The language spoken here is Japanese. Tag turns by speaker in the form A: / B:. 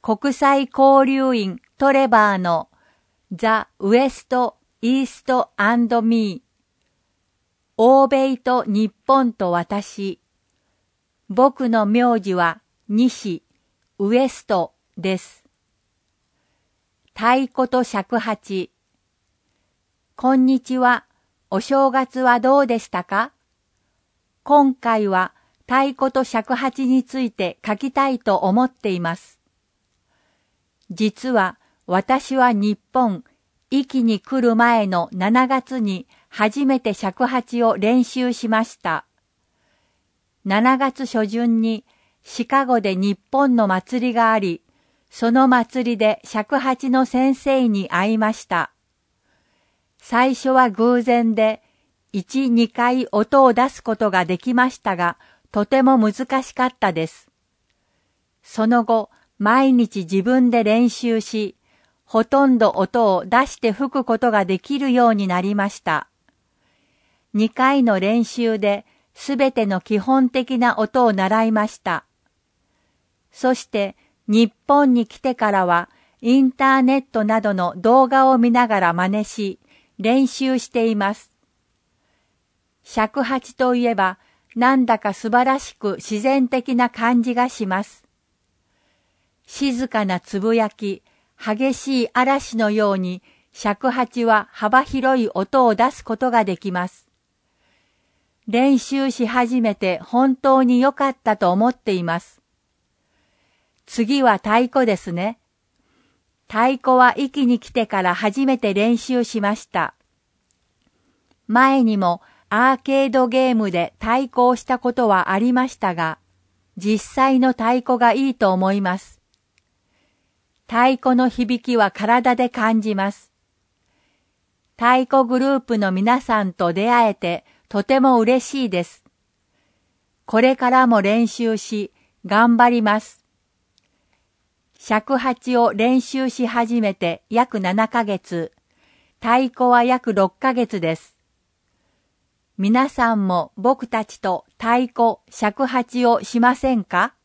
A: 国際交流員トレバーのザ・ウエスト・イースト・アンド・ミー、欧米と日本と私、僕の名字は西、ウエストです。太鼓と尺八。こんにちは。お正月はどうでしたか？今回は太鼓と尺八について書きたいと思っています。実は私は日本、壱岐に来る前の7月に初めて尺八を練習しました。7月初旬にシカゴで日本の祭りがあり、その祭りで尺八の先生に会いました。最初は偶然で、1、2回音を出すことができましたが、とても難しかったです。その後、毎日自分で練習し、ほとんど音を出して吹くことができるようになりました。2回の練習で、すべての基本的な音を習いました。そして、日本に来てからは、インターネットなどの動画を見ながら真似し、練習しています。尺八といえば、なんだか素晴らしく自然的な感じがします。静かなつぶやき、激しい嵐のように、尺八は幅広い音を出すことができます。練習し始めて本当に良かったと思っています。次は太鼓ですね。太鼓は壱岐に来てから初めて練習しました。前にもアーケードゲームで太鼓をしたことはありましたが、実際の太鼓がいいと思います。太鼓の響きは体で感じます。太鼓グループの皆さんと出会えてとても嬉しいです。これからも練習し、頑張ります。尺八を練習し始めて約7ヶ月、太鼓は約6ヶ月です。皆さんも僕たちと太鼓、尺八をしませんか？